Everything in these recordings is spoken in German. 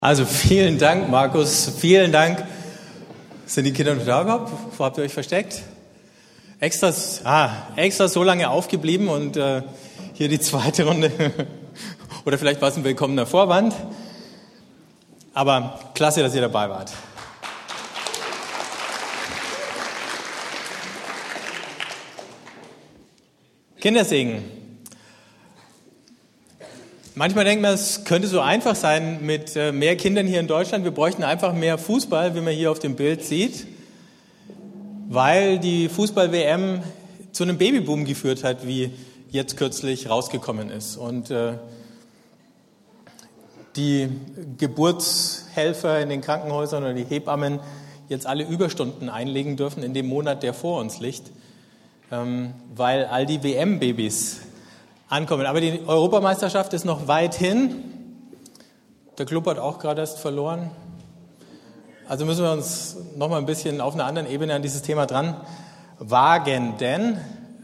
Also vielen Dank, Markus, vielen Dank. Sind die Kinder noch da überhaupt? Wo habt ihr euch versteckt? Extra so lange aufgeblieben und hier die zweite Runde. Oder vielleicht war es ein willkommener Vorwand. Aber klasse, dass ihr dabei wart. Kindersegen. Manchmal denkt man, es könnte so einfach sein mit mehr Kindern hier in Deutschland. Wir bräuchten einfach mehr Fußball, wie man hier auf dem Bild sieht, weil die Fußball-WM zu einem Babyboom geführt hat, wie jetzt kürzlich rausgekommen ist. Und die Geburtshelfer in den Krankenhäusern oder die Hebammen jetzt alle Überstunden einlegen dürfen in dem Monat, der vor uns liegt, weil all die WM-Babys ankommen. Aber die Europameisterschaft ist noch weit hin. Der Club hat auch gerade erst verloren. Also müssen wir uns noch mal ein bisschen auf einer anderen Ebene an dieses Thema dran wagen. Denn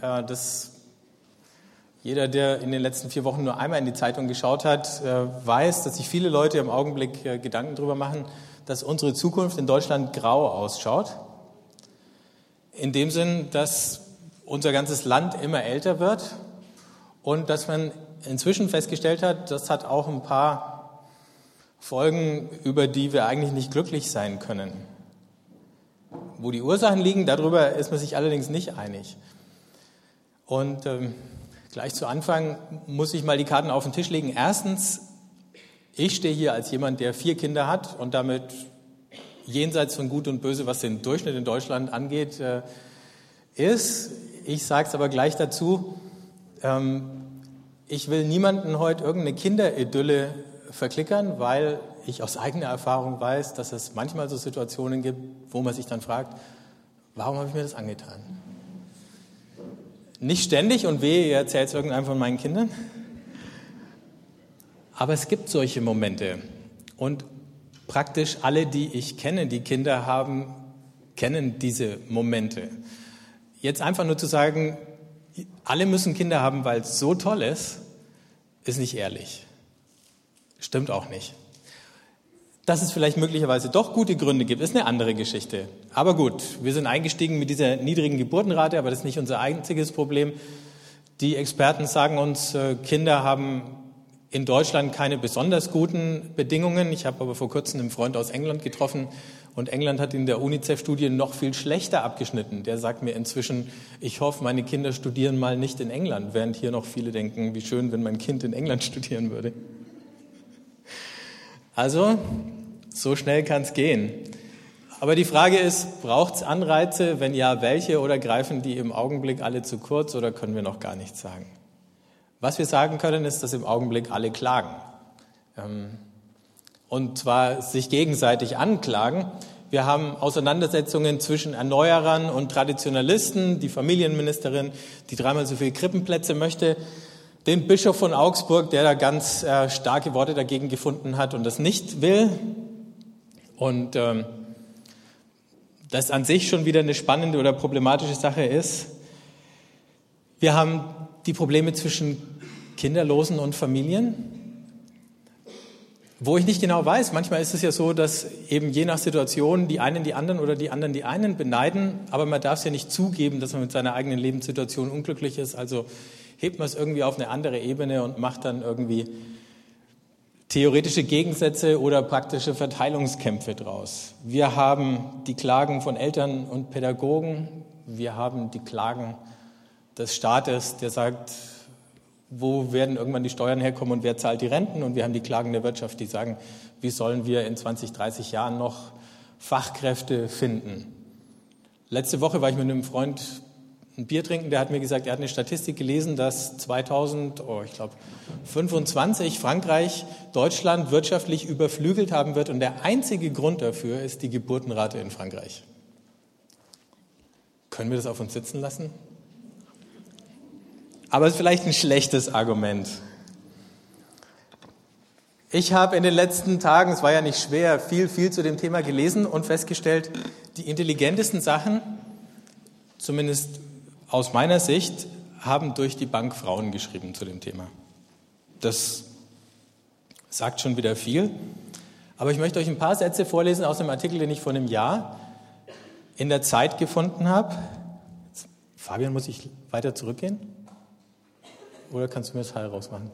jeder, der in den letzten 4 Wochen nur einmal in die Zeitung geschaut hat, weiß, dass sich viele Leute im Augenblick Gedanken darüber machen, dass unsere Zukunft in Deutschland grau ausschaut. In dem Sinn, dass unser ganzes Land immer älter wird. Und dass man inzwischen festgestellt hat, das hat auch ein paar Folgen, über die wir eigentlich nicht glücklich sein können. Wo die Ursachen liegen, darüber ist man sich allerdings nicht einig. Und gleich zu Anfang muss ich mal die Karten auf den Tisch legen. Erstens, ich stehe hier als jemand, der 4 Kinder hat und damit jenseits von Gut und Böse, was den Durchschnitt in Deutschland angeht, ist. Ich sage es aber gleich dazu, ich will niemanden heute irgendeine Kinderidylle verklickern, weil ich aus eigener Erfahrung weiß, dass es manchmal so Situationen gibt, wo man sich dann fragt, warum habe ich mir das angetan? Nicht ständig und wehe, ihr erzählt es irgendeinem von meinen Kindern. Aber es gibt solche Momente. Und praktisch alle, die ich kenne, die Kinder haben, kennen diese Momente. Jetzt einfach nur zu sagen, alle müssen Kinder haben, weil es so toll ist nicht ehrlich. Stimmt auch nicht. Dass es vielleicht möglicherweise doch gute Gründe gibt, ist eine andere Geschichte. Aber gut, wir sind eingestiegen mit dieser niedrigen Geburtenrate, aber das ist nicht unser einziges Problem. Die Experten sagen uns, Kinder haben in Deutschland keine besonders guten Bedingungen. Ich habe aber vor kurzem einen Freund aus England getroffen und England hat in der UNICEF-Studie noch viel schlechter abgeschnitten. Der sagt mir inzwischen, ich hoffe, meine Kinder studieren mal nicht in England, während hier noch viele denken, wie schön, wenn mein Kind in England studieren würde. Also, so schnell kann es gehen. Aber die Frage ist, braucht es Anreize? Wenn ja, welche? Oder greifen die im Augenblick alle zu kurz oder können wir noch gar nichts sagen? Was wir sagen können, ist, dass im Augenblick alle klagen. Und zwar sich gegenseitig anklagen. Wir haben Auseinandersetzungen zwischen Erneuerern und Traditionalisten, die Familienministerin, die 3-mal so viele Krippenplätze möchte, den Bischof von Augsburg, der da ganz starke Worte dagegen gefunden hat und das nicht will. Und das an sich schon wieder eine spannende oder problematische Sache ist. Wir haben die Probleme zwischen Kinderlosen und Familien, wo ich nicht genau weiß. Manchmal ist es ja so, dass eben je nach Situation die einen die anderen oder die anderen die einen beneiden, aber man darf es ja nicht zugeben, dass man mit seiner eigenen Lebenssituation unglücklich ist. Also hebt man es irgendwie auf eine andere Ebene und macht dann irgendwie theoretische Gegensätze oder praktische Verteilungskämpfe draus. Wir haben die Klagen von Eltern und Pädagogen, wir haben die Klagen des Staates, der sagt, wo werden irgendwann die Steuern herkommen und wer zahlt die Renten? Und wir haben die Klagen der Wirtschaft, die sagen, wie sollen wir in 20, 30 Jahren noch Fachkräfte finden? Letzte Woche war ich mit einem Freund ein Bier trinken, der hat mir gesagt, er hat eine Statistik gelesen, dass 2025 Frankreich Deutschland wirtschaftlich überflügelt haben wird und der einzige Grund dafür ist die Geburtenrate in Frankreich. Können wir das auf uns sitzen lassen? Aber es ist vielleicht ein schlechtes Argument. Ich habe in den letzten Tagen, es war ja nicht schwer, viel zu dem Thema gelesen und festgestellt, die intelligentesten Sachen, zumindest aus meiner Sicht, haben durch die Bank Frauen geschrieben zu dem Thema. Das sagt schon wieder viel. Aber ich möchte euch ein paar Sätze vorlesen aus einem Artikel, den ich vor einem Jahr in der Zeit gefunden habe. Fabian, muss ich weiter zurückgehen? Oder kannst du mir das Teil rausmachen?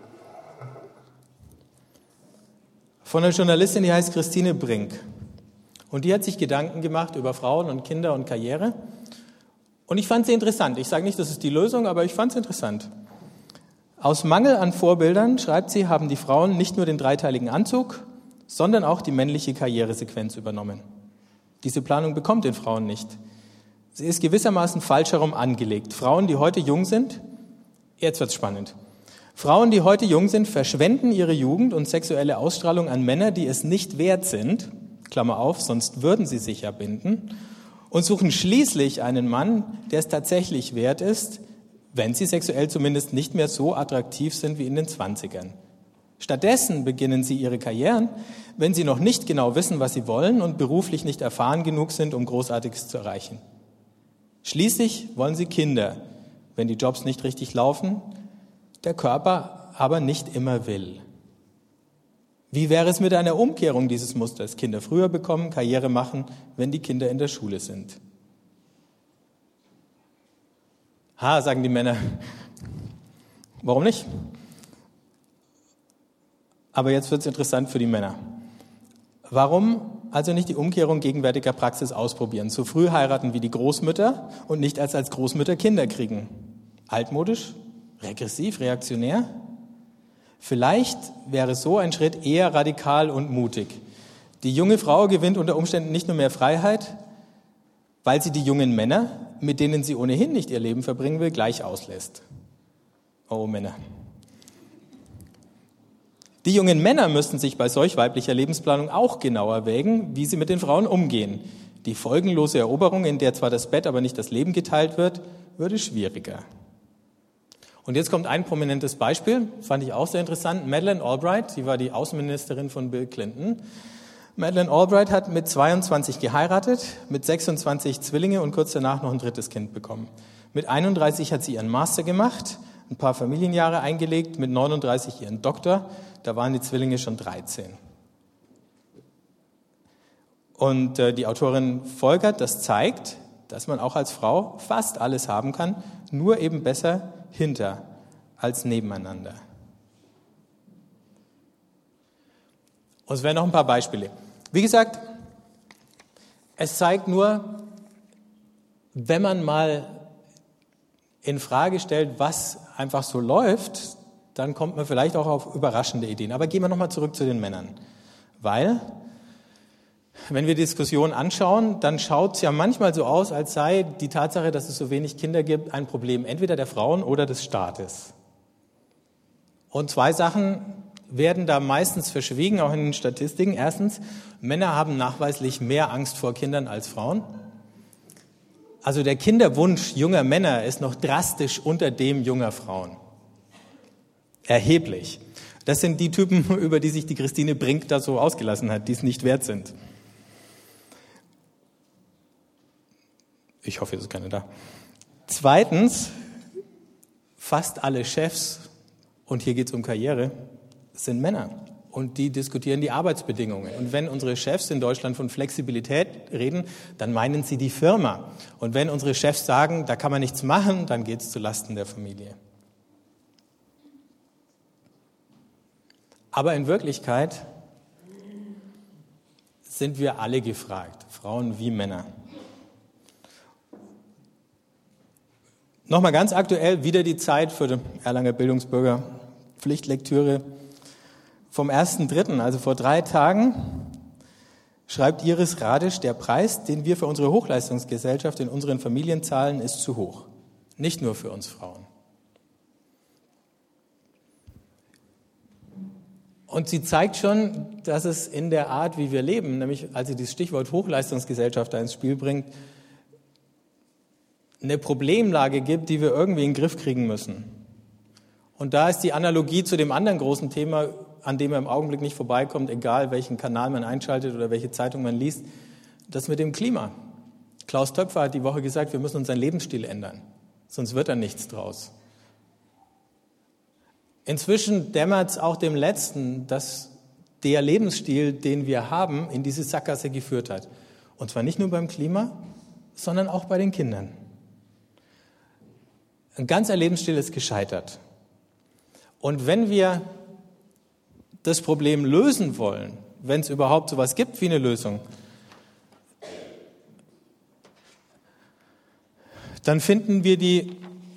Von einer Journalistin, die heißt Christine Brink. Und die hat sich Gedanken gemacht über Frauen und Kinder und Karriere. Und ich fand sie interessant. Ich sage nicht, das ist die Lösung, aber ich fand es interessant. Aus Mangel an Vorbildern, schreibt sie, haben die Frauen nicht nur den dreiteiligen Anzug, sondern auch die männliche Karrieresequenz übernommen. Diese Planung bekommt den Frauen nicht. Sie ist gewissermaßen falsch herum angelegt. Frauen, die heute jung sind, jetzt wird's spannend. Frauen, die heute jung sind, verschwenden ihre Jugend und sexuelle Ausstrahlung an Männer, die es nicht wert sind, Klammer auf, sonst würden sie sich ja binden, und suchen schließlich einen Mann, der es tatsächlich wert ist, wenn sie sexuell zumindest nicht mehr so attraktiv sind wie in den 20ern. Stattdessen beginnen sie ihre Karrieren, wenn sie noch nicht genau wissen, was sie wollen und beruflich nicht erfahren genug sind, um Großartiges zu erreichen. Schließlich wollen sie Kinder, wenn die Jobs nicht richtig laufen, der Körper aber nicht immer will. Wie wäre es mit einer Umkehrung dieses Musters? Kinder früher bekommen, Karriere machen, wenn die Kinder in der Schule sind. Ha, sagen die Männer. Warum nicht? Aber jetzt wird es interessant für die Männer. Warum also nicht die Umkehrung gegenwärtiger Praxis ausprobieren? So früh heiraten wie die Großmütter und nicht als Großmütter Kinder kriegen. Altmodisch? Regressiv? Reaktionär? Vielleicht wäre so ein Schritt eher radikal und mutig. Die junge Frau gewinnt unter Umständen nicht nur mehr Freiheit, weil sie die jungen Männer, mit denen sie ohnehin nicht ihr Leben verbringen will, gleich auslässt. Oh Männer. Die jungen Männer müssten sich bei solch weiblicher Lebensplanung auch genau erwägen, wie sie mit den Frauen umgehen. Die folgenlose Eroberung, in der zwar das Bett, aber nicht das Leben geteilt wird, würde schwieriger. Und jetzt kommt ein prominentes Beispiel, fand ich auch sehr interessant. Madeleine Albright, sie war die Außenministerin von Bill Clinton. Madeleine Albright hat mit 22 geheiratet, mit 26 Zwillinge und kurz danach noch ein drittes Kind bekommen. Mit 31 hat sie ihren Master gemacht, ein paar Familienjahre eingelegt, mit 39 ihren Doktor, da waren die Zwillinge schon 13. Und die Autorin folgert, das zeigt, dass man auch als Frau fast alles haben kann, nur eben besser hinter als nebeneinander. Und es wären noch ein paar Beispiele. Wie gesagt, es zeigt nur, wenn man mal in Frage stellt, was einfach so läuft, dann kommt man vielleicht auch auf überraschende Ideen. Aber gehen wir nochmal zurück zu den Männern. Weil, wenn wir die Diskussion anschauen, dann schaut es ja manchmal so aus, als sei die Tatsache, dass es so wenig Kinder gibt, ein Problem entweder der Frauen oder des Staates. Und zwei Sachen werden da meistens verschwiegen, auch in den Statistiken. Erstens, Männer haben nachweislich mehr Angst vor Kindern als Frauen. Also der Kinderwunsch junger Männer ist noch drastisch unter dem junger Frauen. Erheblich. Das sind die Typen, über die sich die Christine Brink da so ausgelassen hat, die es nicht wert sind. Ich hoffe, es ist keiner da. Zweitens, fast alle Chefs, und hier geht es um Karriere, sind Männer. Und die diskutieren die Arbeitsbedingungen. Und wenn unsere Chefs in Deutschland von Flexibilität reden, dann meinen sie die Firma. Und wenn unsere Chefs sagen, da kann man nichts machen, dann geht es zulasten der Familie. Aber in Wirklichkeit sind wir alle gefragt, Frauen wie Männer. Nochmal ganz aktuell, wieder die Zeit für den Erlanger Bildungsbürger, Pflichtlektüre. Vom 1.3., also vor 3 Tagen, schreibt Iris Radisch, der Preis, den wir für unsere Hochleistungsgesellschaft in unseren Familien zahlen, ist zu hoch. Nicht nur für uns Frauen. Und sie zeigt schon, dass es in der Art, wie wir leben, nämlich als sie das Stichwort Hochleistungsgesellschaft da ins Spiel bringt, eine Problemlage gibt, die wir irgendwie in den Griff kriegen müssen. Und da ist die Analogie zu dem anderen großen Thema, an dem man im Augenblick nicht vorbeikommt, egal welchen Kanal man einschaltet oder welche Zeitung man liest, das mit dem Klima. Klaus Töpfer hat die Woche gesagt, wir müssen unseren Lebensstil ändern, sonst wird da nichts draus. Inzwischen dämmert es auch dem Letzten, dass der Lebensstil, den wir haben, in diese Sackgasse geführt hat. Und zwar nicht nur beim Klima, sondern auch bei den Kindern. Ein ganzer Lebensstil ist gescheitert. Und wenn wir das Problem lösen wollen, wenn es überhaupt sowas gibt wie eine Lösung, dann finden wir die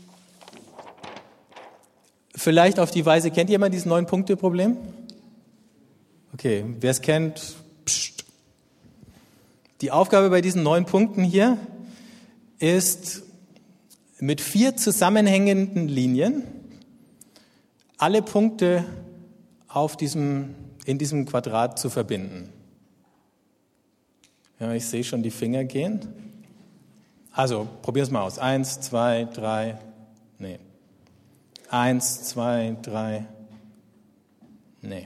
vielleicht auf die Weise, kennt jemand dieses 9-Punkte-Problem? Okay, wer es kennt, pst. Die Aufgabe bei diesen 9 Punkten hier ist, mit 4 zusammenhängenden Linien alle Punkte in diesem Quadrat zu verbinden. Ja, ich sehe schon die Finger gehen. Also, probier es mal aus. 1, 2, 3, nee. 1, 2, 3, nee.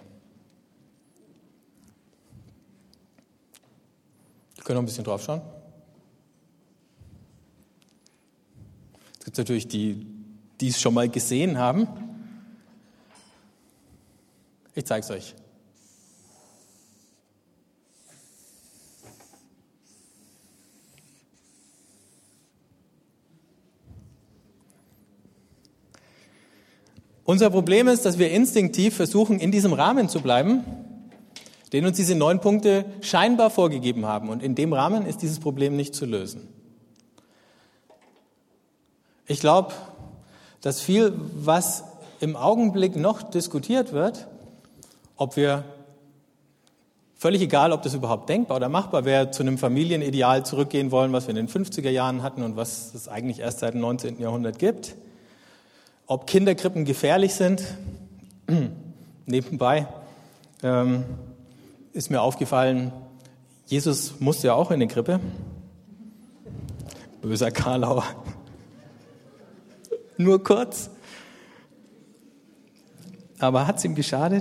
Wir können noch ein bisschen drauf schauen. Es gibt natürlich die es schon mal gesehen haben. Ich zeige es euch. Unser Problem ist, dass wir instinktiv versuchen, in diesem Rahmen zu bleiben, den uns diese 9 Punkte scheinbar vorgegeben haben. Und in dem Rahmen ist dieses Problem nicht zu lösen. Ich glaube, dass viel, was im Augenblick noch diskutiert wird, ob wir, völlig egal, ob das überhaupt denkbar oder machbar wäre, zu einem Familienideal zurückgehen wollen, was wir in den 50er Jahren hatten und was es eigentlich erst seit dem 19. Jahrhundert gibt, ob Kinderkrippen gefährlich sind. Nebenbei ist mir aufgefallen, Jesus musste ja auch in eine Krippe. Böser Karlauer. Nur kurz. Aber hat es ihm geschadet?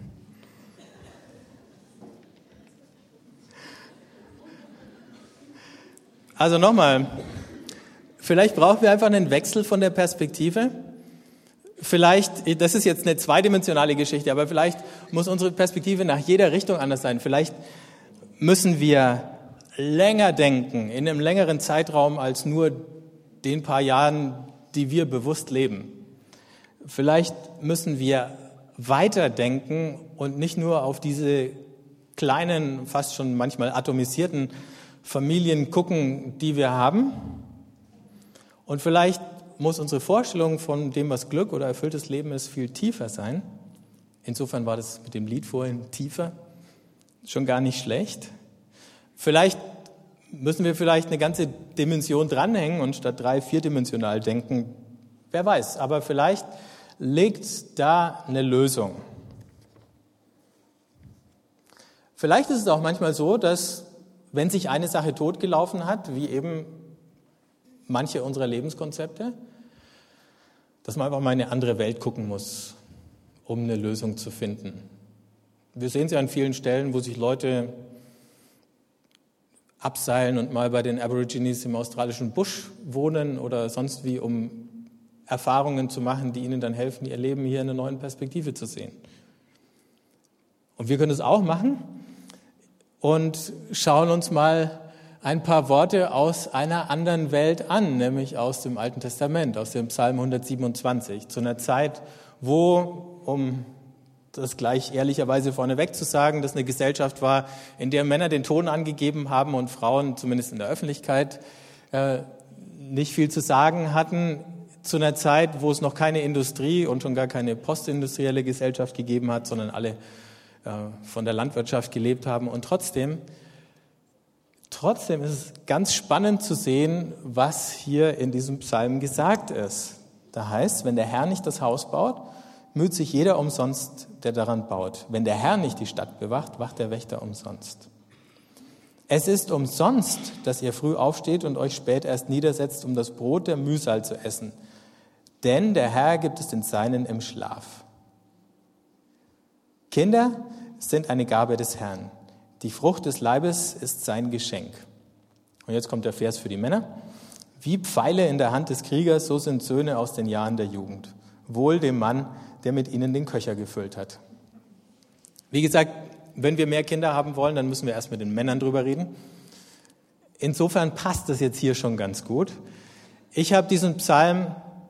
Also nochmal, vielleicht brauchen wir einfach einen Wechsel von der Perspektive. Vielleicht, das ist jetzt eine zweidimensionale Geschichte, aber vielleicht muss unsere Perspektive nach jeder Richtung anders sein. Vielleicht müssen wir länger denken, in einem längeren Zeitraum als nur den paar Jahren, die wir bewusst leben. Vielleicht müssen wir weiterdenken und nicht nur auf diese kleinen, fast schon manchmal atomisierten Familien gucken, die wir haben. Und vielleicht muss unsere Vorstellung von dem, was Glück oder erfülltes Leben ist, viel tiefer sein. Insofern war das mit dem Lied vorhin tiefer schon gar nicht schlecht. Vielleicht müssen wir eine ganze Dimension dranhängen und statt 3-, 4-dimensional denken. Wer weiß, aber vielleicht liegt da eine Lösung. Vielleicht ist es auch manchmal so, dass, wenn sich eine Sache totgelaufen hat, wie eben manche unserer Lebenskonzepte, dass man einfach mal in eine andere Welt gucken muss, um eine Lösung zu finden. Wir sehen es ja an vielen Stellen, wo sich Leute abseilen und mal bei den Aborigines im australischen Busch wohnen oder sonst wie, um Erfahrungen zu machen, die ihnen dann helfen, ihr Leben hier in einer neuen Perspektive zu sehen. Und wir können es auch machen und schauen uns mal ein paar Worte aus einer anderen Welt an, nämlich aus dem Alten Testament, aus dem Psalm 127, zu einer Zeit, wo, um das gleich ehrlicherweise vorneweg zu sagen, dass eine Gesellschaft war, in der Männer den Ton angegeben haben und Frauen, zumindest in der Öffentlichkeit, nicht viel zu sagen hatten, zu einer Zeit, wo es noch keine Industrie und schon gar keine postindustrielle Gesellschaft gegeben hat, sondern alle von der Landwirtschaft gelebt haben. Und trotzdem ist es ganz spannend zu sehen, was hier in diesem Psalm gesagt ist. Da heißt, wenn der Herr nicht das Haus baut, müht sich jeder umsonst, der daran baut. Wenn der Herr nicht die Stadt bewacht, wacht der Wächter umsonst. Es ist umsonst, dass ihr früh aufsteht und euch spät erst niedersetzt, um das Brot der Mühsal zu essen. Denn der Herr gibt es den Seinen im Schlaf. Kinder sind eine Gabe des Herrn. Die Frucht des Leibes ist sein Geschenk. Und jetzt kommt der Vers für die Männer. Wie Pfeile in der Hand des Kriegers, so sind Söhne aus den Jahren der Jugend. Wohl dem Mann, der mit ihnen den Köcher gefüllt hat. Wie gesagt, wenn wir mehr Kinder haben wollen, dann müssen wir erst mit den Männern drüber reden. Insofern passt das jetzt hier schon ganz gut. Ich habe diesen Psalm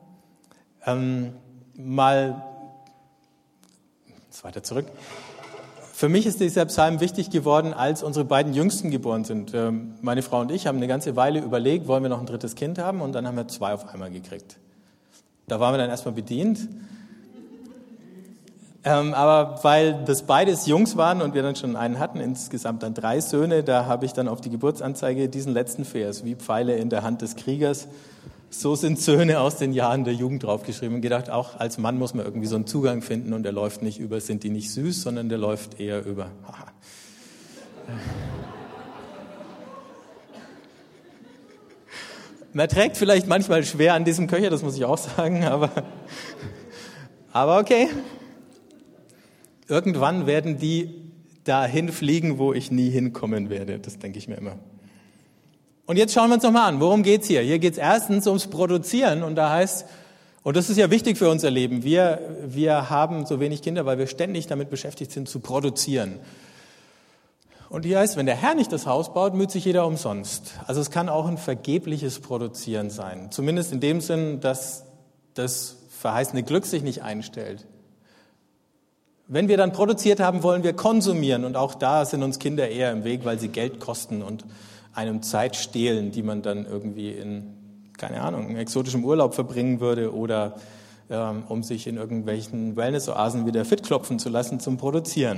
weiter zurück. Für mich ist dieser Psalm wichtig geworden, als unsere beiden Jüngsten geboren sind. Meine Frau und ich haben eine ganze Weile überlegt, wollen wir noch ein drittes Kind haben? Und dann haben wir 2 auf einmal gekriegt. Da waren wir dann erstmal bedient. Aber weil das beides Jungs waren und wir dann schon einen hatten, insgesamt dann 3 Söhne, da habe ich dann auf die Geburtsanzeige diesen letzten Vers, wie Pfeile in der Hand des Kriegers, so sind Söhne aus den Jahren der Jugend draufgeschrieben. Und gedacht, auch als Mann muss man irgendwie so einen Zugang finden und der läuft nicht über, sind die nicht süß, sondern der läuft eher über. Man trägt vielleicht manchmal schwer an diesem Köcher, das muss ich auch sagen, aber okay. Irgendwann werden die dahin fliegen, wo ich nie hinkommen werde. Das denke ich mir immer. Und jetzt schauen wir uns nochmal an, worum geht's hier? Hier geht's erstens ums Produzieren und da heißt, und das ist ja wichtig für unser Leben, wir haben so wenig Kinder, weil wir ständig damit beschäftigt sind, zu produzieren. Und hier heißt, wenn der Herr nicht das Haus baut, müht sich jeder umsonst. Also es kann auch ein vergebliches Produzieren sein. Zumindest in dem Sinn, dass das verheißene Glück sich nicht einstellt. Wenn wir dann produziert haben, wollen wir konsumieren. Und auch da sind uns Kinder eher im Weg, weil sie Geld kosten und einem Zeit stehlen, die man dann irgendwie in, keine Ahnung, in exotischem Urlaub verbringen würde oder um sich in irgendwelchen Wellness-Oasen wieder fit klopfen zu lassen zum Produzieren.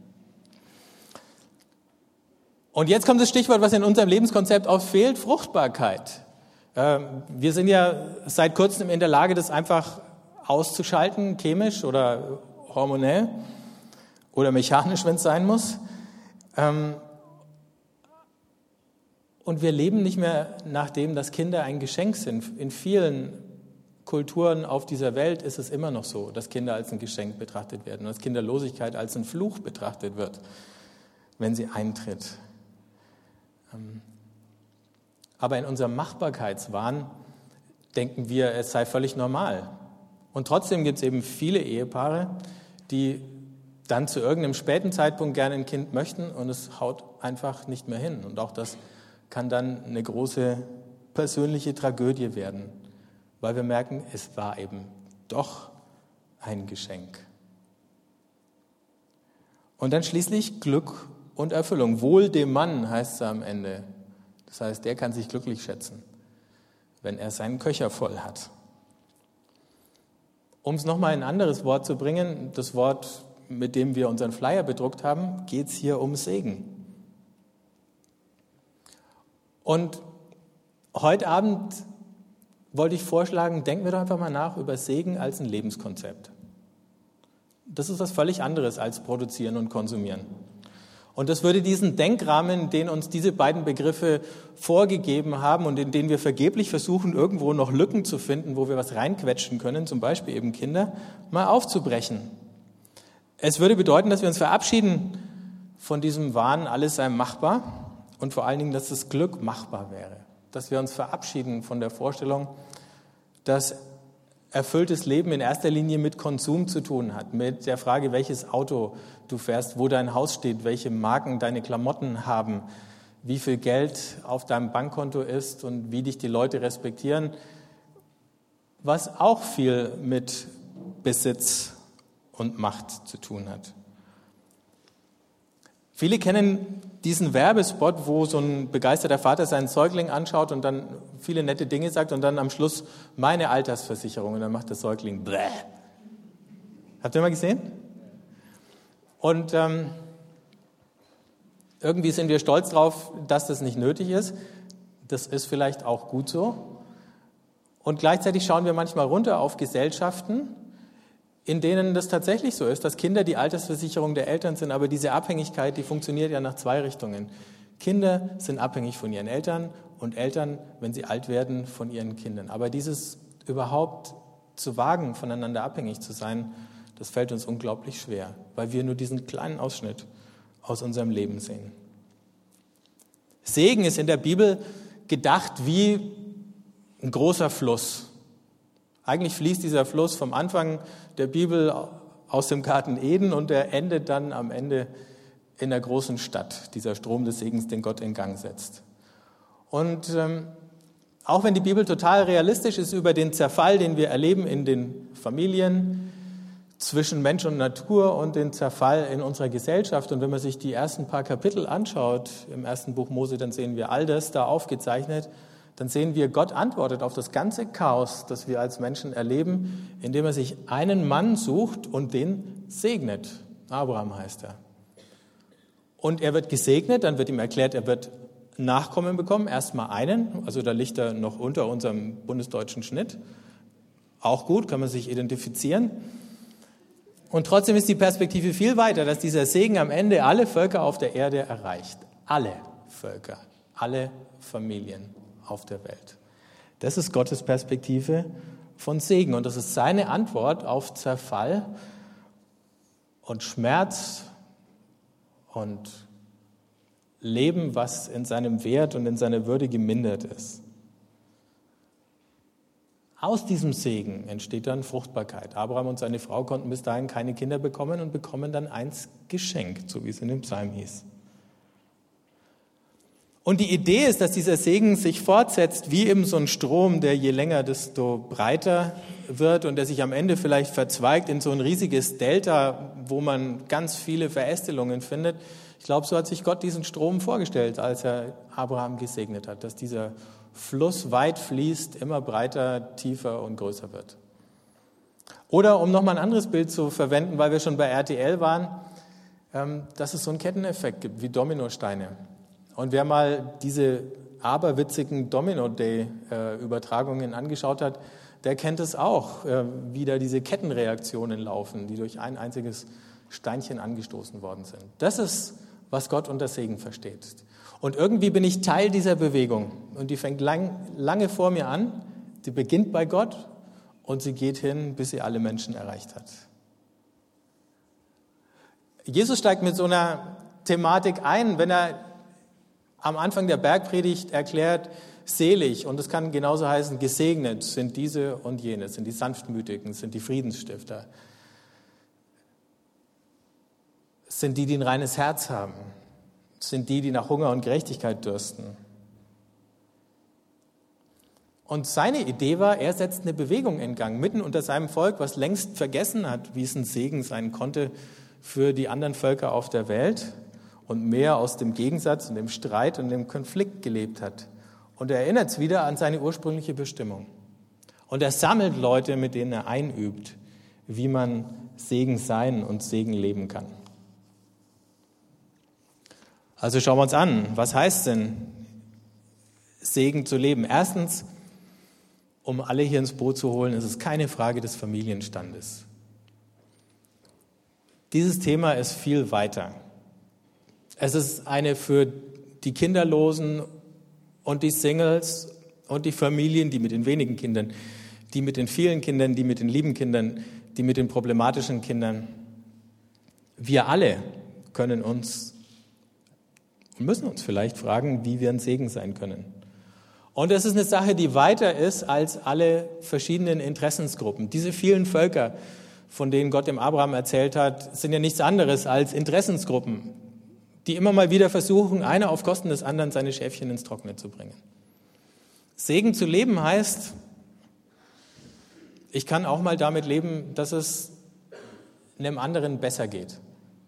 Und jetzt kommt das Stichwort, was in unserem Lebenskonzept oft fehlt, Fruchtbarkeit. Wir sind ja seit kurzem in der Lage, das einfach auszuschalten, chemisch oder hormonell oder mechanisch, wenn es sein muss. Und wir leben nicht mehr nach dem, dass Kinder ein Geschenk sind. In vielen Kulturen auf dieser Welt ist es immer noch so, dass Kinder als ein Geschenk betrachtet werden und dass Kinderlosigkeit als ein Fluch betrachtet wird, wenn sie eintritt. Aber in unserem Machbarkeitswahn denken wir, es sei völlig normal. Und trotzdem gibt es eben viele Ehepaare, die dann zu irgendeinem späten Zeitpunkt gerne ein Kind möchten und es haut einfach nicht mehr hin. Und auch das kann dann eine große persönliche Tragödie werden, weil wir merken, es war eben doch ein Geschenk. Und dann schließlich Glück und Erfüllung. Wohl dem Mann heißt es am Ende. Das heißt, der kann sich glücklich schätzen, wenn er seinen Köcher voll hat. Um es nochmal in ein anderes Wort zu bringen, das Wort, mit dem wir unseren Flyer bedruckt haben, geht es hier um Segen. Und heute Abend wollte ich vorschlagen, denken wir doch einfach mal nach über Segen als ein Lebenskonzept. Das ist was völlig anderes als produzieren und konsumieren. Und das würde diesen Denkrahmen, den uns diese beiden Begriffe vorgegeben haben und in denen wir vergeblich versuchen, irgendwo noch Lücken zu finden, wo wir was reinquetschen können, zum Beispiel eben Kinder, mal aufzubrechen. Es würde bedeuten, dass wir uns verabschieden von diesem Wahn, alles sei machbar. Und vor allen Dingen, dass das Glück machbar wäre. Dass wir uns verabschieden von der Vorstellung, dass erfülltes Leben in erster Linie mit Konsum zu tun hat. Mit der Frage, welches Auto du fährst, wo dein Haus steht, welche Marken deine Klamotten haben, wie viel Geld auf deinem Bankkonto ist und wie dich die Leute respektieren. Was auch viel mit Besitz und Macht zu tun hat. Viele kennen diesen Werbespot, wo so ein begeisterter Vater seinen Säugling anschaut und dann viele nette Dinge sagt und dann am Schluss meine Altersversicherung und dann macht der Säugling bläh. Habt ihr mal gesehen? Und irgendwie sind wir stolz drauf, dass das nicht nötig ist. Das ist vielleicht auch gut so. Und gleichzeitig schauen wir manchmal runter auf Gesellschaften, in denen das tatsächlich so ist, dass Kinder die Altersversicherung der Eltern sind, aber diese Abhängigkeit, die funktioniert ja nach 2 Richtungen. Kinder sind abhängig von ihren Eltern und Eltern, wenn sie alt werden, von ihren Kindern. Aber dieses überhaupt zu wagen, voneinander abhängig zu sein, das fällt uns unglaublich schwer, weil wir nur diesen kleinen Ausschnitt aus unserem Leben sehen. Segen ist in der Bibel gedacht wie ein großer Fluss. Eigentlich fließt dieser Fluss vom Anfang der Bibel aus dem Garten Eden und er endet dann am Ende in der großen Stadt, dieser Strom des Segens, den Gott in Gang setzt. Und auch wenn die Bibel total realistisch ist über den Zerfall, den wir erleben in den Familien, zwischen Mensch und Natur und den Zerfall in unserer Gesellschaft. Und wenn man sich die ersten paar Kapitel anschaut, im ersten Buch Mose, dann sehen wir all das da aufgezeichnet. Dann sehen wir, Gott antwortet auf das ganze Chaos, das wir als Menschen erleben, indem er sich einen Mann sucht und den segnet. Abraham heißt er. Und er wird gesegnet, dann wird ihm erklärt, er wird Nachkommen bekommen, erstmal einen, also da liegt er noch unter unserem bundesdeutschen Schnitt. Auch gut, kann man sich identifizieren. Und trotzdem ist die Perspektive viel weiter, dass dieser Segen am Ende alle Völker auf der Erde erreicht. Alle Völker, alle Familien auf der Welt. Das ist Gottes Perspektive von Segen und das ist seine Antwort auf Zerfall und Schmerz und Leben, was in seinem Wert und in seiner Würde gemindert ist. Aus diesem Segen entsteht dann Fruchtbarkeit. Abraham und seine Frau konnten bis dahin keine Kinder bekommen und bekommen dann eins geschenkt, so wie es in dem Psalm hieß. Und die Idee ist, dass dieser Segen sich fortsetzt wie eben so ein Strom, der je länger, desto breiter wird und der sich am Ende vielleicht verzweigt in so ein riesiges Delta, wo man ganz viele Verästelungen findet. Ich glaube, so hat sich Gott diesen Strom vorgestellt, als er Abraham gesegnet hat, dass dieser Fluss weit fließt, immer breiter, tiefer und größer wird. Oder um nochmal ein anderes Bild zu verwenden, weil wir schon bei RTL waren, dass es so einen Ketteneffekt gibt, wie Dominosteine. Und wer mal diese aberwitzigen Domino-Day-Übertragungen angeschaut hat, der kennt es auch, wie da diese Kettenreaktionen laufen, die durch ein einziges Steinchen angestoßen worden sind. Das ist, was Gott unter Segen versteht. Und irgendwie bin ich Teil dieser Bewegung. Und die fängt lange vor mir an, die beginnt bei Gott und sie geht hin, bis sie alle Menschen erreicht hat. Jesus steigt mit so einer Thematik ein, wenn er am Anfang der Bergpredigt erklärt, selig, und es kann genauso heißen, gesegnet sind diese und jene, sind die Sanftmütigen, sind die Friedensstifter, sind die ein reines Herz haben, sind die nach Hunger und Gerechtigkeit dürsten. Und seine Idee war, er setzt eine Bewegung in Gang, mitten unter seinem Volk, was längst vergessen hat, wie es ein Segen sein konnte für die anderen Völker auf der Welt und mehr aus dem Gegensatz und dem Streit und dem Konflikt gelebt hat. Und er erinnert es wieder an seine ursprüngliche Bestimmung. Und er sammelt Leute, mit denen er einübt, wie man Segen sein und Segen leben kann. Also schauen wir uns an, was heißt denn, Segen zu leben? Erstens, um alle hier ins Boot zu holen, ist es keine Frage des Familienstandes. Dieses Thema ist viel weiter. Es ist eine für die Kinderlosen und die Singles und die Familien, die mit den wenigen Kindern, die mit den vielen Kindern, die mit den lieben Kindern, die mit den problematischen Kindern. Wir alle können uns und müssen uns vielleicht fragen, wie wir ein Segen sein können. Und es ist eine Sache, die weiter ist als alle verschiedenen Interessensgruppen. Diese vielen Völker, von denen Gott dem Abraham erzählt hat, sind ja nichts anderes als Interessensgruppen, die immer mal wieder versuchen, einer auf Kosten des anderen seine Schäfchen ins Trockene zu bringen. Segen zu leben heißt, ich kann auch mal damit leben, dass es einem anderen besser geht.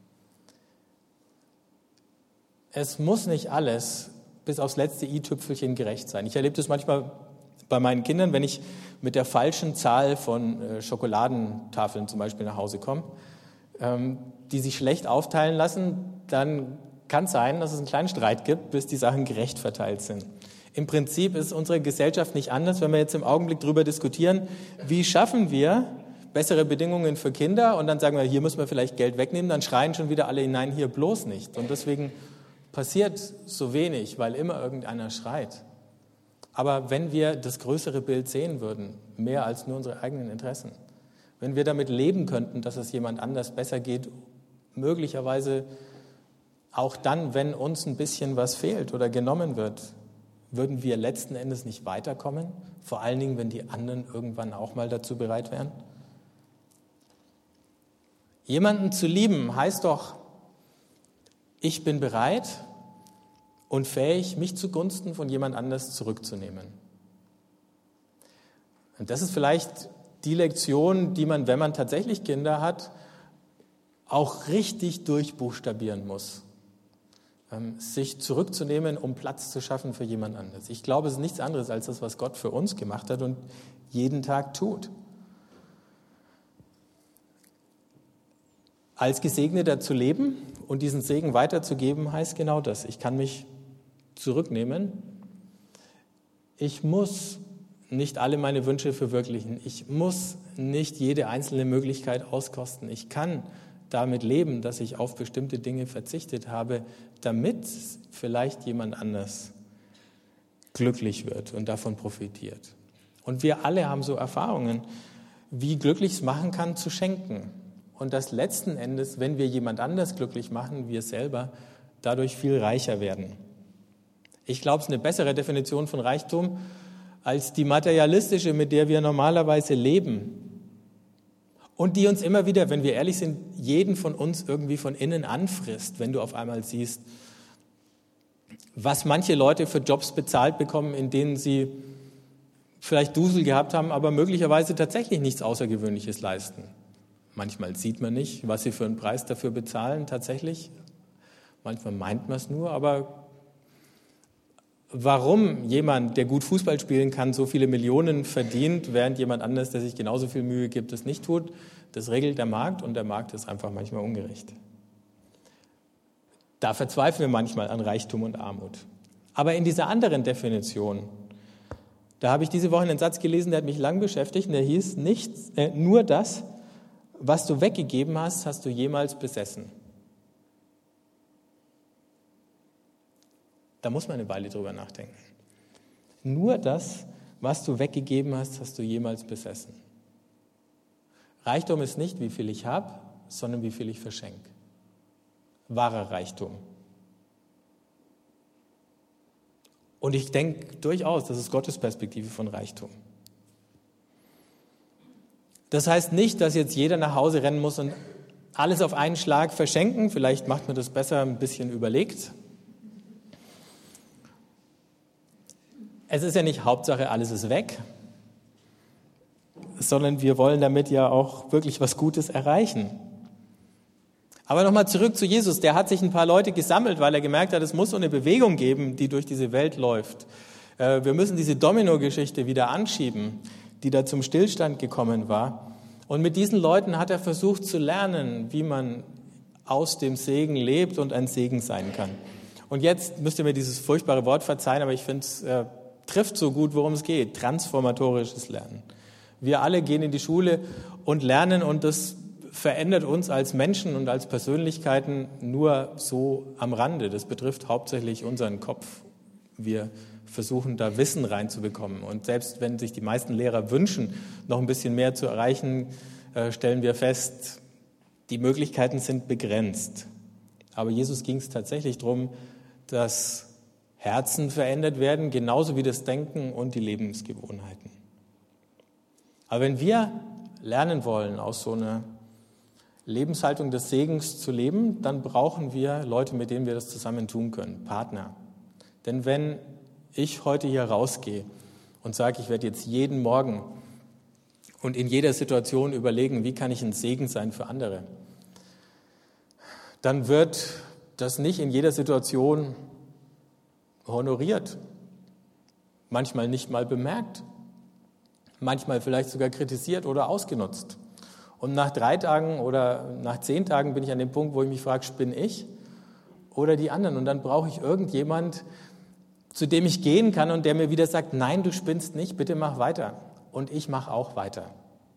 Es muss nicht alles bis aufs letzte i-Tüpfelchen gerecht sein. Ich erlebe das manchmal bei meinen Kindern, wenn ich mit der falschen Zahl von Schokoladentafeln zum Beispiel nach Hause komme, die sich schlecht aufteilen lassen, dann kann es sein, dass es einen kleinen Streit gibt, bis die Sachen gerecht verteilt sind. Im Prinzip ist unsere Gesellschaft nicht anders, wenn wir jetzt im Augenblick darüber diskutieren, wie schaffen wir bessere Bedingungen für Kinder, und dann sagen wir, hier müssen wir vielleicht Geld wegnehmen, dann schreien schon wieder alle hinein, hier bloß nicht. Und deswegen passiert so wenig, weil immer irgendeiner schreit. Aber wenn wir das größere Bild sehen würden, mehr als nur unsere eigenen Interessen, wenn wir damit leben könnten, dass es jemand anders besser geht, möglicherweise auch dann, wenn uns ein bisschen was fehlt oder genommen wird, würden wir letzten Endes nicht weiterkommen, vor allen Dingen, wenn die anderen irgendwann auch mal dazu bereit wären. Jemanden zu lieben heißt doch, ich bin bereit und fähig, mich zugunsten von jemand anders zurückzunehmen. Und das ist vielleicht die Lektion, die man, wenn man tatsächlich Kinder hat, auch richtig durchbuchstabieren muss. Sich zurückzunehmen, um Platz zu schaffen für jemand anderes. Ich glaube, es ist nichts anderes als das, was Gott für uns gemacht hat und jeden Tag tut. Als Gesegneter zu leben und diesen Segen weiterzugeben, heißt genau das. Ich kann mich zurücknehmen. Ich muss nicht alle meine Wünsche verwirklichen. Ich muss nicht jede einzelne Möglichkeit auskosten. Ich kann damit leben, dass ich auf bestimmte Dinge verzichtet habe, damit vielleicht jemand anders glücklich wird und davon profitiert. Und wir alle haben so Erfahrungen, wie glücklich es machen kann, zu schenken. Und dass letzten Endes, wenn wir jemand anders glücklich machen, wir selber dadurch viel reicher werden. Ich glaube, es ist eine bessere Definition von Reichtum als die materialistische, mit der wir normalerweise leben. Und die uns immer wieder, wenn wir ehrlich sind, jeden von uns irgendwie von innen anfrisst, wenn du auf einmal siehst, was manche Leute für Jobs bezahlt bekommen, in denen sie vielleicht Dusel gehabt haben, aber möglicherweise tatsächlich nichts Außergewöhnliches leisten. Manchmal sieht man nicht, was sie für einen Preis dafür bezahlen tatsächlich. Manchmal meint man es nur, aber warum jemand, der gut Fußball spielen kann, so viele Millionen verdient, während jemand anderes, der sich genauso viel Mühe gibt, es nicht tut, das regelt der Markt und der Markt ist einfach manchmal ungerecht. Da verzweifeln wir manchmal an Reichtum und Armut. Aber in dieser anderen Definition, da habe ich diese Woche einen Satz gelesen, der hat mich lang beschäftigt und der hieß, nur das, was du weggegeben hast, hast du jemals besessen. Da muss man eine Weile drüber nachdenken. Nur das, was du weggegeben hast, hast du jemals besessen. Reichtum ist nicht, wie viel ich habe, sondern wie viel ich verschenke. Wahrer Reichtum. Und ich denke durchaus, das ist Gottes Perspektive von Reichtum. Das heißt nicht, dass jetzt jeder nach Hause rennen muss und alles auf einen Schlag verschenken. Vielleicht macht man das besser ein bisschen überlegt. Es ist ja nicht Hauptsache, alles ist weg, sondern wir wollen damit ja auch wirklich was Gutes erreichen. Aber nochmal zurück zu Jesus. Der hat sich ein paar Leute gesammelt, weil er gemerkt hat, es muss so eine Bewegung geben, die durch diese Welt läuft. Wir müssen diese Domino-Geschichte wieder anschieben, die da zum Stillstand gekommen war. Und mit diesen Leuten hat er versucht zu lernen, wie man aus dem Segen lebt und ein Segen sein kann. Und jetzt müsst ihr mir dieses furchtbare Wort verzeihen, aber ich finde es trifft so gut, worum es geht. Transformatorisches Lernen. Wir alle gehen in die Schule und lernen und das verändert uns als Menschen und als Persönlichkeiten nur so am Rande. Das betrifft hauptsächlich unseren Kopf. Wir versuchen da Wissen reinzubekommen. Und selbst wenn sich die meisten Lehrer wünschen, noch ein bisschen mehr zu erreichen, stellen wir fest, die Möglichkeiten sind begrenzt. Aber Jesus ging es tatsächlich darum, dass Herzen verändert werden, genauso wie das Denken und die Lebensgewohnheiten. Aber wenn wir lernen wollen, aus so einer Lebenshaltung des Segens zu leben, dann brauchen wir Leute, mit denen wir das zusammen tun können, Partner. Denn wenn ich heute hier rausgehe und sage, ich werde jetzt jeden Morgen und in jeder Situation überlegen, wie kann ich ein Segen sein für andere, dann wird das nicht in jeder Situation honoriert, manchmal nicht mal bemerkt, manchmal vielleicht sogar kritisiert oder ausgenutzt. Und nach 3 Tagen oder nach 10 Tagen bin ich an dem Punkt, wo ich mich frage, spinne ich oder die anderen? Und dann brauche ich irgendjemand, zu dem ich gehen kann und der mir wieder sagt, nein, du spinnst nicht, bitte mach weiter. Und ich mache auch weiter.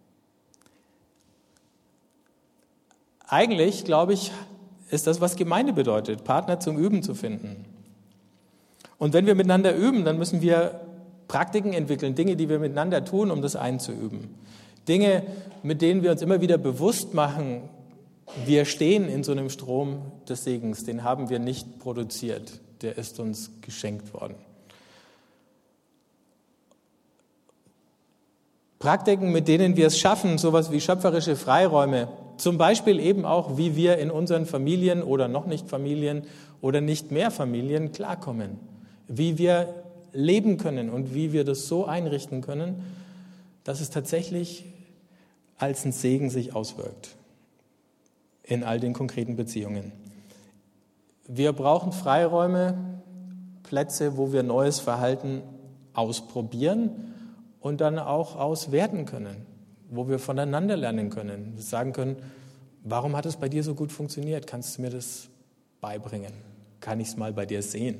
Eigentlich, glaube ich, ist das, was Gemeinde bedeutet, Partner zum Üben zu finden. Und wenn wir miteinander üben, dann müssen wir Praktiken entwickeln, Dinge, die wir miteinander tun, um das einzuüben. Dinge, mit denen wir uns immer wieder bewusst machen, wir stehen in so einem Strom des Segens, den haben wir nicht produziert, der ist uns geschenkt worden. Praktiken, mit denen wir es schaffen, sowas wie schöpferische Freiräume, zum Beispiel eben auch, wie wir in unseren Familien oder noch nicht Familien oder nicht mehr Familien klarkommen, wie wir leben können und wie wir das so einrichten können, dass es tatsächlich als ein Segen sich auswirkt in all den konkreten Beziehungen. Wir brauchen Freiräume, Plätze, wo wir neues Verhalten ausprobieren und dann auch auswerten können, wo wir voneinander lernen können, sagen können, warum hat es bei dir so gut funktioniert? Kannst du mir das beibringen? Kann ich es mal bei dir sehen?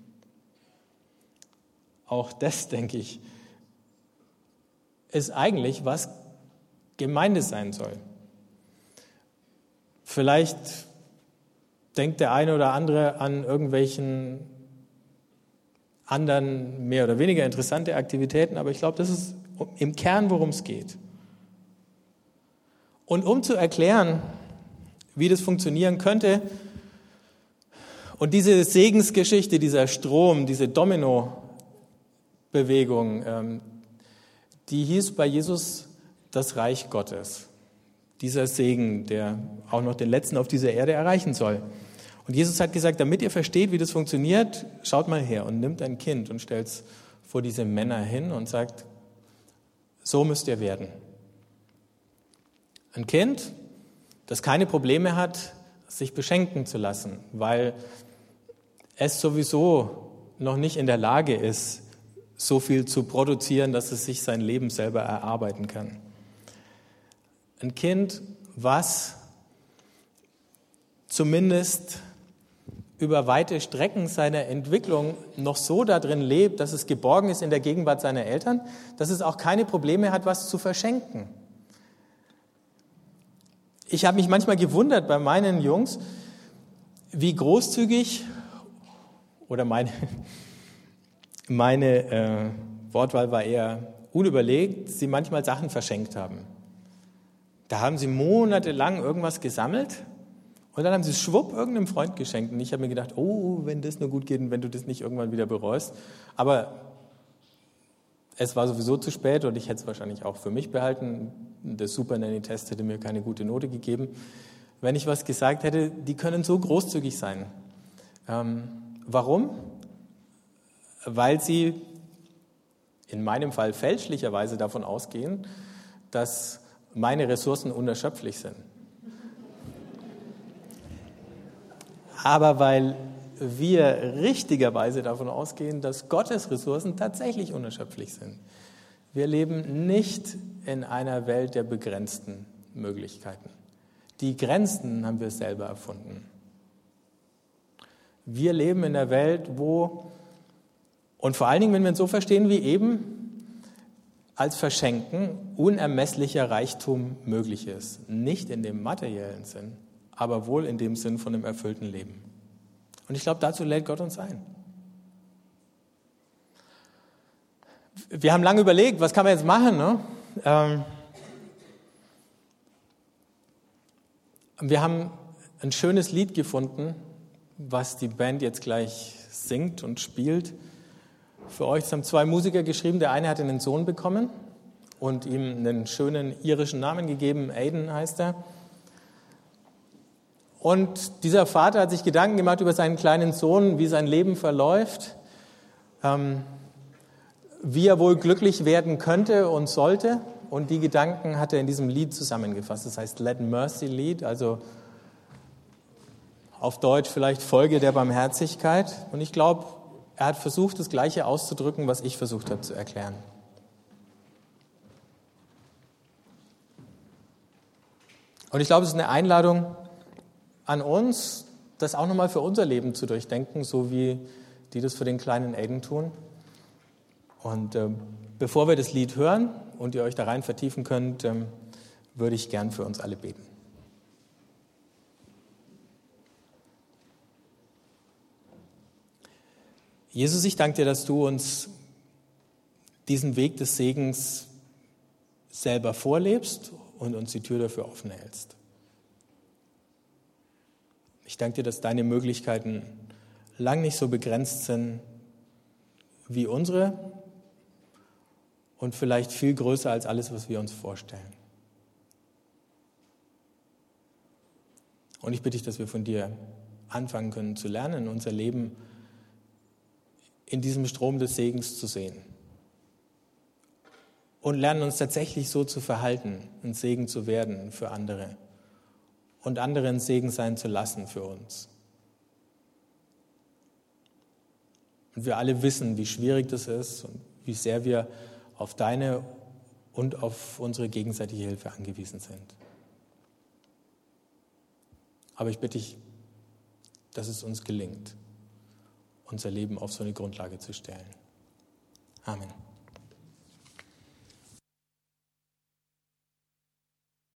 Auch das, denke ich, ist eigentlich, was Gemeinde sein soll. Vielleicht denkt der eine oder andere an irgendwelchen anderen, mehr oder weniger interessante Aktivitäten, aber ich glaube, das ist im Kern, worum es geht. Und um zu erklären, wie das funktionieren könnte und diese Segensgeschichte, dieser Strom, diese Domino-Bewegung, die hieß bei Jesus das Reich Gottes. Dieser Segen, der auch noch den Letzten auf dieser Erde erreichen soll. Und Jesus hat gesagt, damit ihr versteht, wie das funktioniert, schaut mal her und nimmt ein Kind und stellt es vor diese Männer hin und sagt, so müsst ihr werden. Ein Kind, das keine Probleme hat, sich beschenken zu lassen, weil es sowieso noch nicht in der Lage ist, so viel zu produzieren, dass es sich sein Leben selber erarbeiten kann. Ein Kind, was zumindest über weite Strecken seiner Entwicklung noch so darin lebt, dass es geborgen ist in der Gegenwart seiner Eltern, dass es auch keine Probleme hat, was zu verschenken. Ich habe mich manchmal gewundert bei meinen Jungs, wie großzügig, oder meine Wortwahl war eher unüberlegt, sie manchmal Sachen verschenkt haben. Da haben sie monatelang irgendwas gesammelt und dann haben sie es schwupp irgendeinem Freund geschenkt. Und ich habe mir gedacht, oh, wenn das nur gut geht und wenn du das nicht irgendwann wieder bereust. Aber es war sowieso zu spät und ich hätte es wahrscheinlich auch für mich behalten. Der Super Nanny-Test hätte mir keine gute Note gegeben. Wenn ich was gesagt hätte, die können so großzügig sein. Warum? Weil sie in meinem Fall fälschlicherweise davon ausgehen, dass meine Ressourcen unerschöpflich sind. Aber weil wir richtigerweise davon ausgehen, dass Gottes Ressourcen tatsächlich unerschöpflich sind. Wir leben nicht in einer Welt der begrenzten Möglichkeiten. Die Grenzen haben wir selber erfunden. Wir leben in einer Welt, wo, und vor allen Dingen, wenn wir es so verstehen wie eben, als Verschenken unermesslicher Reichtum möglich ist. Nicht in dem materiellen Sinn, aber wohl in dem Sinn von einem erfüllten Leben. Und ich glaube, dazu lädt Gott uns ein. Wir haben lange überlegt, was kann man jetzt machen, ne? Wir haben ein schönes Lied gefunden, was die Band jetzt gleich singt und spielt. Für euch haben 2 Musiker geschrieben. Der eine hat einen Sohn bekommen und ihm einen schönen irischen Namen gegeben. Aidan heißt er. Und dieser Vater hat sich Gedanken gemacht über seinen kleinen Sohn, wie sein Leben verläuft, wie er wohl glücklich werden könnte und sollte. Und die Gedanken hat er in diesem Lied zusammengefasst. Das heißt Let Mercy Lead, also auf Deutsch vielleicht Folge der Barmherzigkeit. Und ich glaube, er hat versucht, das Gleiche auszudrücken, was ich versucht habe zu erklären. Und ich glaube, es ist eine Einladung an uns, das auch nochmal für unser Leben zu durchdenken, so wie die das für den kleinen Aidan tun. Und bevor wir das Lied hören und ihr euch da rein vertiefen könnt, würde ich gern für uns alle beten. Jesus, ich danke dir, dass du uns diesen Weg des Segens selber vorlebst und uns die Tür dafür offen hältst. Ich danke dir, dass deine Möglichkeiten lang nicht so begrenzt sind wie unsere und vielleicht viel größer als alles, was wir uns vorstellen. Und ich bitte dich, dass wir von dir anfangen können zu lernen, unser Leben in diesem Strom des Segens zu sehen. Und lernen uns tatsächlich so zu verhalten, ein Segen zu werden für andere und andere ein Segen sein zu lassen für uns. Und wir alle wissen, wie schwierig das ist und wie sehr wir auf deine und auf unsere gegenseitige Hilfe angewiesen sind. Aber ich bitte dich, dass es uns gelingt, unser Leben auf so eine Grundlage zu stellen. Amen.